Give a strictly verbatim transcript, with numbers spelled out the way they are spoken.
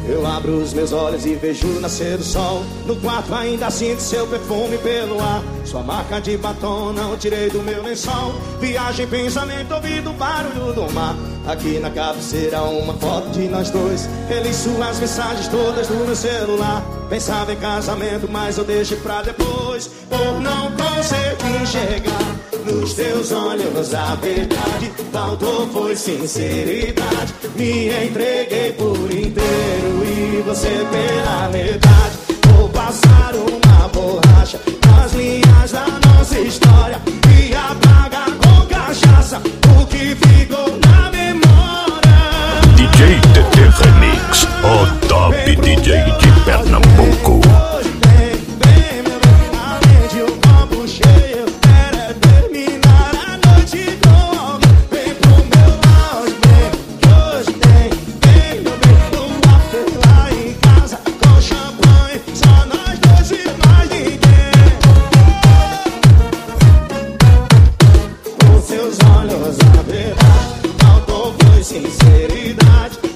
Eu abro os meus olhos e vejo nascer o sol. No quarto ainda sinto seu perfume pelo ar. Sua marca de batom não tirei do meu lençol. Viagem, pensamento, ouvido o barulho do mar. Aqui na cabeceira uma foto de nós dois. Reli suas mensagens todas no meu celular. Pensava em casamento, mas eu deixei pra depois, por não conseguir enxergar nos teus olhos a verdade. Faltou foi sinceridade. Me entreguei por inteiro e você pela metade. Vou passar uma borracha nas linhas da nossa história e apagar com cachaça o que ficou na memória. D J T T Remix, o top D J de Pernambuco. Sinceridade,